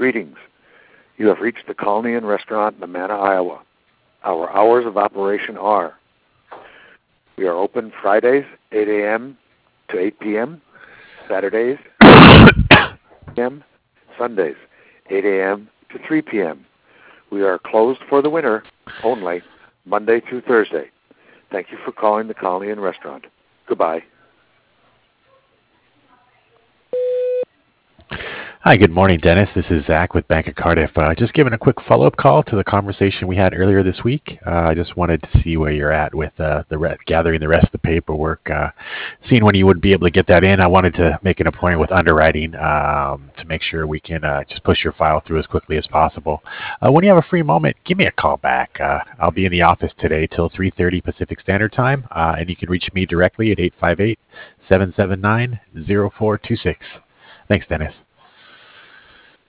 Greetings. You have reached the Colony Inn Restaurant in Amana, Iowa. Our hours of operation are: we are open Fridays, 8 a.m. to 8 p.m., Saturdays, 8 p.m., Sundays, 8 a.m. to 3 p.m. We are closed for the winter only, Monday through Thursday. Thank you for calling the Colony Inn Restaurant. Goodbye. Hi, good morning, Dennis. This is Zach with Bank of Cardiff. Just giving a quick follow-up call to the conversation we had earlier this week. I just wanted to see where you're at with gathering the rest of the paperwork, seeing when you would be able to get that in. I wanted to make an appointment with underwriting to make sure we can just push your file through as quickly as possible. When you have a free moment, give me a call back. I'll be in the office today till 3:30 Pacific Standard Time, and you can reach me directly at 858-779-0426. Thanks, Dennis.